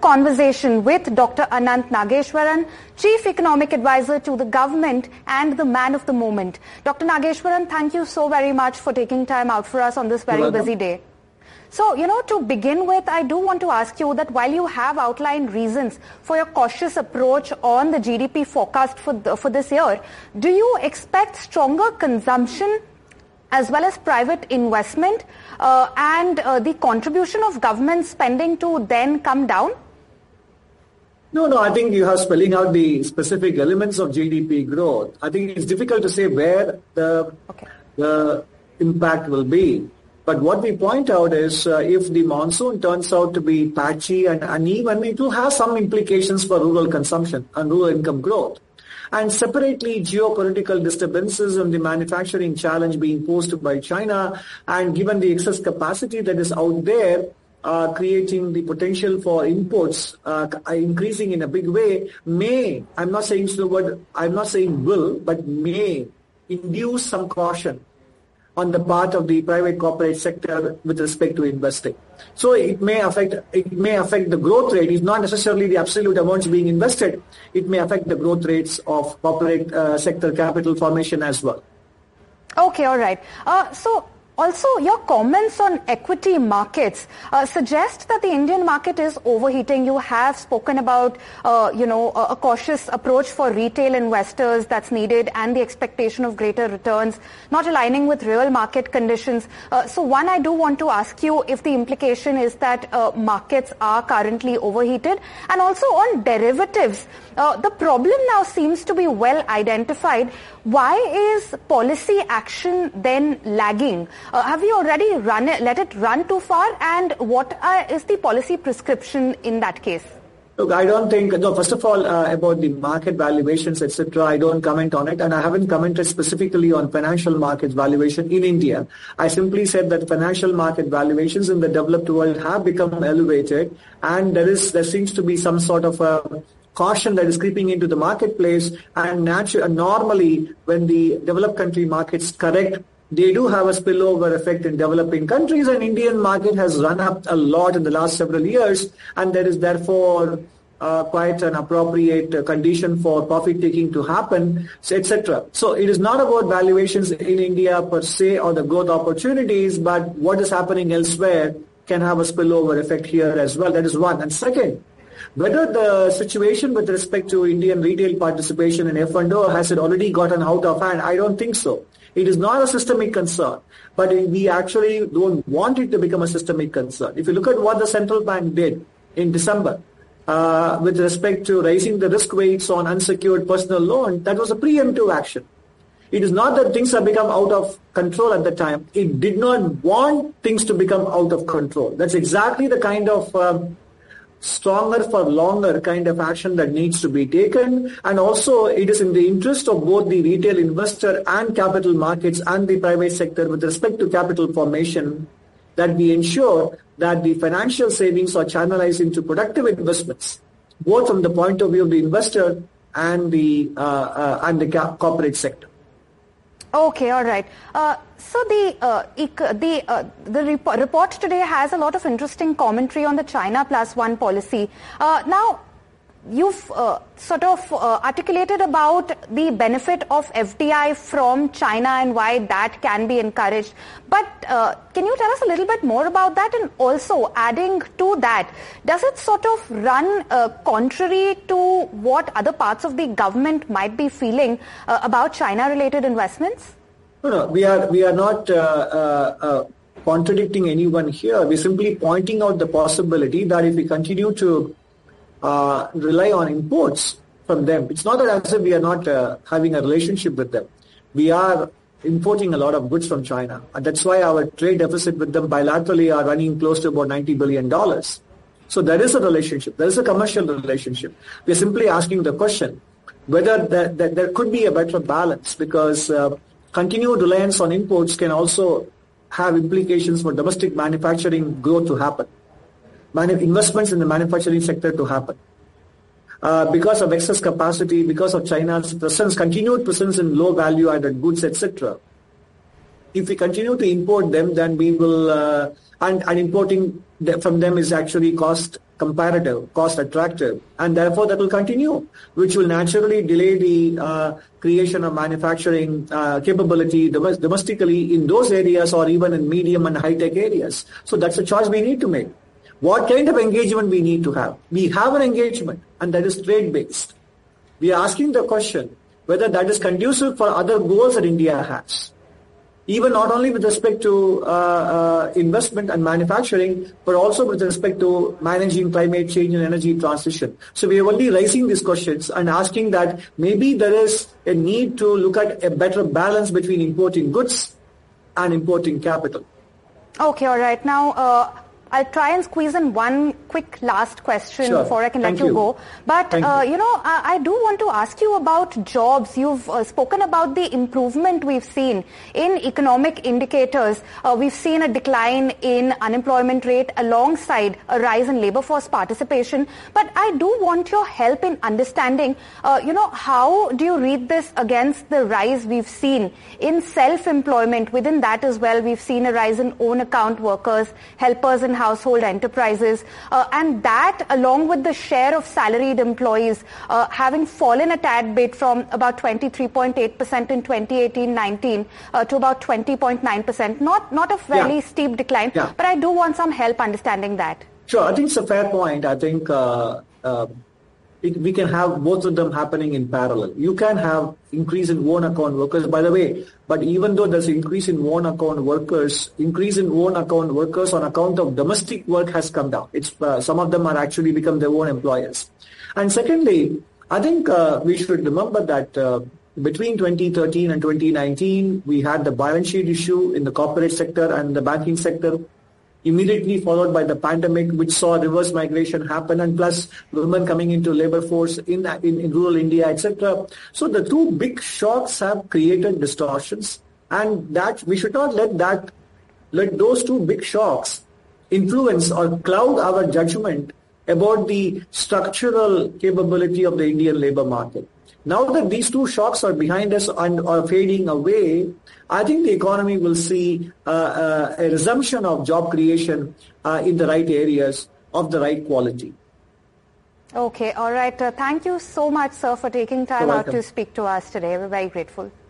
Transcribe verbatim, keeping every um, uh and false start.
conversation with Doctor Anant Nageshwaran, Chief Economic Advisor to the government and the man of the moment. Doctor Nageshwaran, thank you so very much for taking time out for us on this very busy day. So, you know, to begin with, I do want to ask you that while you have outlined reasons for your cautious approach on the G D P forecast for, the, for this year, do you expect stronger consumption as well as private investment uh, and uh, the contribution of government spending to then come down? No, no, I think you are spelling out the specific elements of G D P growth. I think it's difficult to say where the, okay. the impact will be. But what we point out is uh, if the monsoon turns out to be patchy and uneven, it will have some implications for rural consumption and rural income growth. And separately, geopolitical disturbances and the manufacturing challenge being posed by China, and given the excess capacity that is out there, uh, creating the potential for imports uh, increasing in a big way, may, I'm not saying the word, I'm not saying will, but may induce some caution on the part of the private corporate sector with respect to investing. So it may affect it may affect the growth rate. It's not necessarily the absolute amounts being invested. It may affect the growth rates of corporate uh, sector capital formation as well. Okay, all right. Uh, so also your comments on equity markets uh, suggest that the Indian market is overheating. You have spoken about, uh, you know, a, a cautious approach for retail investors that's needed and the expectation of greater returns, not aligning with real market conditions. Uh, so one, I do want to ask you if the implication is that uh, markets are currently overheated, and also on derivatives. Uh, the problem now seems to be well identified. Why is policy action then lagging? Uh, have we already run it, let it run too far? And what uh, is the policy prescription in that case? Look, I don't think, no, first of all, uh, about the market valuations, et cetera, I don't comment on it, and I haven't commented specifically on financial market valuation in India. I simply said that financial market valuations in the developed world have become elevated, and there is, there seems to be some sort of a caution that is creeping into the marketplace, and naturally, normally when the developed country markets correct, they do have a spillover effect in developing countries, and Indian market has run up a lot in the last several years, and there is therefore uh, quite an appropriate uh, condition for profit taking to happen, et cetera. So it is not about valuations in India per se or the growth opportunities, but what is happening elsewhere can have a spillover effect here as well. That is one. And second, whether the situation with respect to Indian retail participation in F and O has it already gotten out of hand, I don't think so. It is not a systemic concern, but we actually don't want it to become a systemic concern. If you look at what the central bank did in December uh, with respect to raising the risk weights on unsecured personal loan, that was a preemptive action. It is not that things have become out of control at the time. It did not want things to become out of control. That's exactly the kind of um, stronger for longer kind of action that needs to be taken, and also it is in the interest of both the retail investor and capital markets and the private sector with respect to capital formation that we ensure that the financial savings are channelized into productive investments, both from the point of view of the investor and the uh, uh, and the corporate sector. Okay, all right. Uh, so the uh, the uh, the rep- report today has a lot of interesting commentary on the China plus one policy. Uh, now, you've uh, sort of uh, articulated about the benefit of F D I from China and why that can be encouraged. But uh, can you tell us a little bit more about that? And also, adding to that, does it sort of run uh, contrary to what other parts of the government might be feeling uh, about China-related investments? No, no, we are we are not uh, uh, uh, contradicting anyone here. We're simply pointing out the possibility that if we continue to uh, rely on imports from them, it's not that as if we are not uh, having a relationship with them. We are importing a lot of goods from China, and that's why our trade deficit with them bilaterally are running close to about ninety billion dollars. So there is a relationship. There is a commercial relationship. We're simply asking the question whether there, there, there could be a better balance, because uh, continued reliance on imports can also have implications for domestic manufacturing growth to happen, Manu- investments in the manufacturing sector to happen. Uh, because of excess capacity, because of China's presence, continued presence in low value added goods, et cetera. If we continue to import them, then we will, uh, and, and importing from them is actually cost comparative, cost attractive, and therefore that will continue, which will naturally delay the uh, creation of manufacturing uh, capability dom- domestically in those areas or even in medium and high-tech areas. So that's a choice we need to make. What kind of engagement we need to have? We have an engagement, and that is trade-based. We are asking the question whether that is conducive for other goals that India has. Even not only with respect to uh, uh, investment and manufacturing, but also with respect to managing climate change and energy transition. So we are only raising these questions and asking that maybe there is a need to look at a better balance between importing goods and importing capital. Okay, all right. Now, uh, I'll try and squeeze in one quick last question sure. before I can Thank let you, you. go. But, uh, you. you know, I, I do want to ask you about jobs. You've uh, spoken about the improvement we've seen in economic indicators. Uh, we've seen a decline in unemployment rate alongside a rise in labor force participation. But I do want your help in understanding, uh, you know, how do you read this against the rise we've seen in self-employment? Within that as well, we've seen a rise in own account workers, helpers in household enterprises, uh, and that along with the share of salaried employees uh, having fallen a tad bit from about twenty-three point eight percent in twenty eighteen nineteen uh, to about twenty point nine percent. Not, not a fairly yeah. steep decline, yeah. but I do want some help understanding that. Sure, I think it's a fair point. I think uh, uh, it, we can have both of them happening in parallel. You can have increase in own account workers, by the way, but even though there's increase in own account workers, increase in own account workers on account of domestic work has come down. It's uh, some of them are actually become their own employers. And secondly, I think uh, we should remember that uh, between twenty thirteen and twenty nineteen, we had the balance sheet issue in the corporate sector and the banking sector, immediately followed by the pandemic, which saw reverse migration happen, and plus women coming into labor force in, in, in rural India, et cetera. So the two big shocks have created distortions, and that we should not let that, let those two big shocks influence or cloud our judgment about the structural capability of the Indian labor market. Now that these two shocks are behind us and are fading away, I think the economy will see uh, uh, a resumption of job creation uh, in the right areas of the right quality. Okay, all right. Uh, thank you so much, sir, for taking time out to speak to us today. We're very grateful.